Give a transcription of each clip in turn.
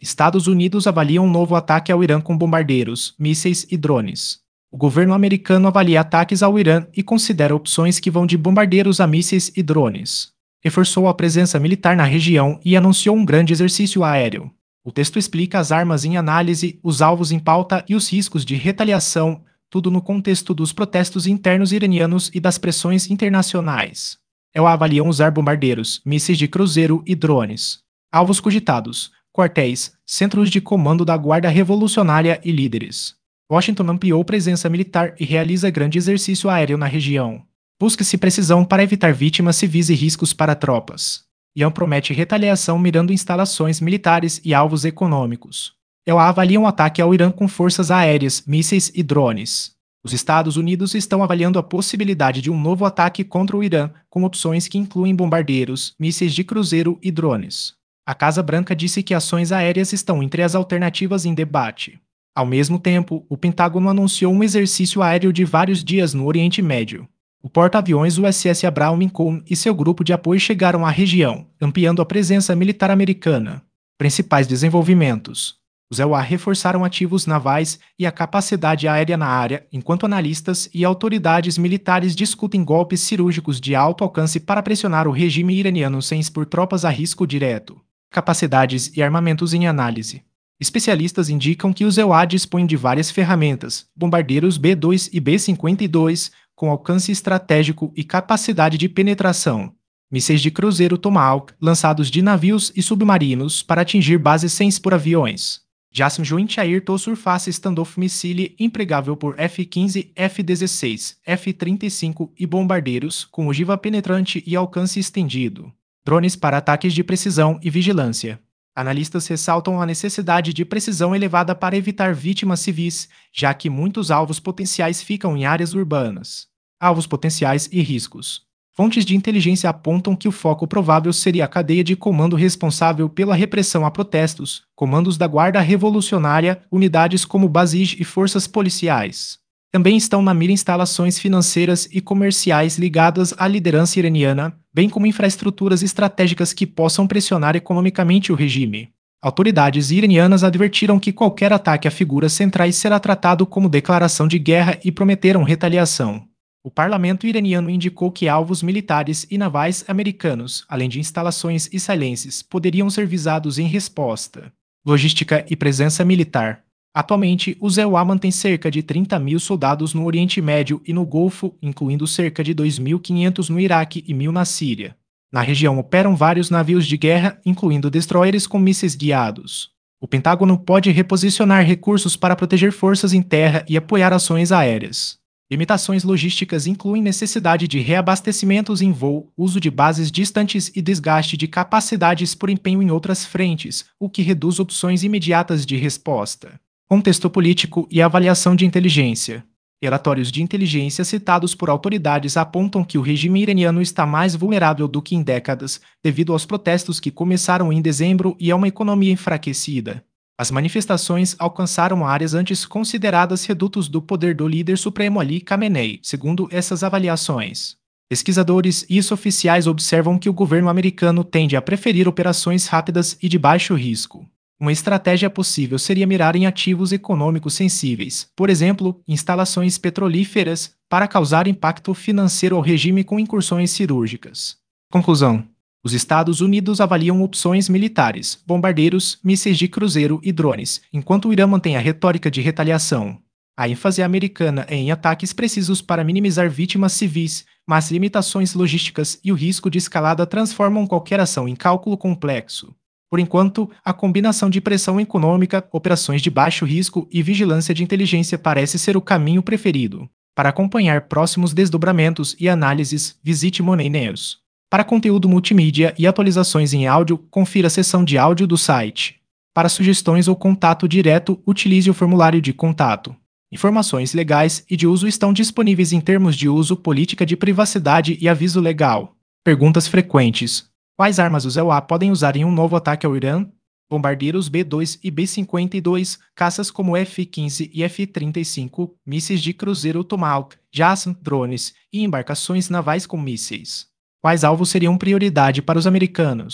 Estados Unidos avaliam um novo ataque ao Irã com bombardeiros, mísseis e drones. O governo americano avalia ataques ao Irã e considera opções que vão de bombardeiros a mísseis e drones. Reforçou a presença militar na região e anunciou um grande exercício aéreo. O texto explica as armas em análise, os alvos em pauta e os riscos de retaliação, tudo no contexto dos protestos internos iranianos e das pressões internacionais. Avaliam usar bombardeiros, mísseis de cruzeiro e drones. Alvos cogitados: quartéis, centros de comando da Guarda Revolucionária e líderes. Washington ampliou presença militar e realiza grande exercício aéreo na região. Busca-se precisão para evitar vítimas civis e riscos para tropas. Iran promete retaliação mirando instalações militares e alvos econômicos. Avalia um ataque ao Irã com forças aéreas, mísseis e drones. Os Estados Unidos estão avaliando a possibilidade de um novo ataque contra o Irã, com opções que incluem bombardeiros, mísseis de cruzeiro e drones. A Casa Branca disse que ações aéreas estão entre as alternativas em debate. Ao mesmo tempo, o Pentágono anunciou um exercício aéreo de vários dias no Oriente Médio. O porta-aviões USS Abraham Lincoln e seu grupo de apoio chegaram à região, ampliando a presença militar americana. Principais desenvolvimentos: os EUA reforçaram ativos navais e a capacidade aérea na área, enquanto analistas e autoridades militares discutem golpes cirúrgicos de alto alcance para pressionar o regime iraniano sem expor tropas a risco direto. Capacidades e armamentos em análise. Especialistas indicam que os EUA dispõem de várias ferramentas, bombardeiros B-2 e B-52, com alcance estratégico e capacidade de penetração. Mísseis de cruzeiro Tomahawk, lançados de navios e submarinos para atingir bases sem expor aviões. JASSM Joint Air to Surface Standoff Missile empregável por F-15, F-16, F-35 e bombardeiros com ogiva penetrante e alcance estendido. Drones para ataques de precisão e vigilância. Analistas ressaltam a necessidade de precisão elevada para evitar vítimas civis, já que muitos alvos potenciais ficam em áreas urbanas. Alvos potenciais e riscos. Fontes de inteligência apontam que o foco provável seria a cadeia de comando responsável pela repressão a protestos, comandos da Guarda Revolucionária, unidades como Basij e forças policiais. Também estão na mira instalações financeiras e comerciais ligadas à liderança iraniana, bem como infraestruturas estratégicas que possam pressionar economicamente o regime. Autoridades iranianas advertiram que qualquer ataque a figuras centrais será tratado como declaração de guerra e prometeram retaliação. O parlamento iraniano indicou que alvos militares e navais americanos, além de instalações israelenses, poderiam ser visados em resposta. Logística e presença militar. Atualmente, os EUA mantêm cerca de 30 mil soldados no Oriente Médio e no Golfo, incluindo cerca de 2.500 no Iraque e 1.000 na Síria. Na região operam vários navios de guerra, incluindo destroyers com mísseis guiados. O Pentágono pode reposicionar recursos para proteger forças em terra e apoiar ações aéreas. Limitações logísticas incluem necessidade de reabastecimentos em voo, uso de bases distantes e desgaste de capacidades por empenho em outras frentes, o que reduz opções imediatas de resposta. Contexto político e avaliação de inteligência. Relatórios de inteligência citados por autoridades apontam que o regime iraniano está mais vulnerável do que em décadas, devido aos protestos que começaram em dezembro e a uma economia enfraquecida. As manifestações alcançaram áreas antes consideradas redutos do poder do líder supremo Ali Khamenei, segundo essas avaliações. Pesquisadores e oficiais observam que o governo americano tende a preferir operações rápidas e de baixo risco. Uma estratégia possível seria mirar em ativos econômicos sensíveis, por exemplo, instalações petrolíferas, para causar impacto financeiro ao regime com incursões cirúrgicas. Conclusão: os Estados Unidos avaliam opções militares, bombardeiros, mísseis de cruzeiro e drones, enquanto o Irã mantém a retórica de retaliação. A ênfase americana é em ataques precisos para minimizar vítimas civis, mas limitações logísticas e o risco de escalada transformam qualquer ação em cálculo complexo. Por enquanto, a combinação de pressão econômica, operações de baixo risco e vigilância de inteligência parece ser o caminho preferido. Para acompanhar próximos desdobramentos e análises, visite Money News. Para conteúdo multimídia e atualizações em áudio, confira a seção de áudio do site. Para sugestões ou contato direto, utilize o formulário de contato. Informações legais e de uso estão disponíveis em termos de uso, política de privacidade e aviso legal. Perguntas frequentes. Quais armas os EUA podem usar em um novo ataque ao Irã? Bombardeiros B-2 e B-52, caças como F-15 e F-35, mísseis de cruzeiro Tomahawk, JASSM, drones e embarcações navais com mísseis. Quais alvos seriam prioridade para os americanos?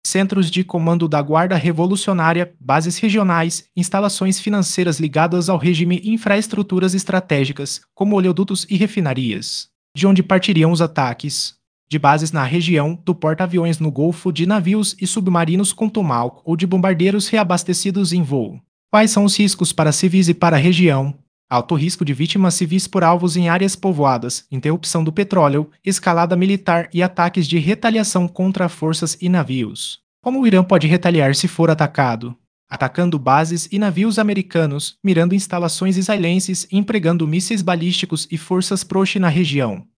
centros de comando da Guarda Revolucionária, bases regionais, instalações financeiras ligadas ao regime e infraestruturas estratégicas, como oleodutos e refinarias. De onde partiriam os ataques? De bases na região, do porta-aviões no Golfo, de navios e submarinos com Tomahawk ou de bombardeiros reabastecidos em voo. Quais são os riscos para civis e para a região? Alto risco de vítimas civis por alvos em áreas povoadas, interrupção do petróleo, escalada militar e ataques de retaliação contra forças e navios. Como o Irã pode retaliar se for atacado? Atacando bases e navios americanos, mirando instalações israelenses e empregando mísseis balísticos e forças Proxy na região.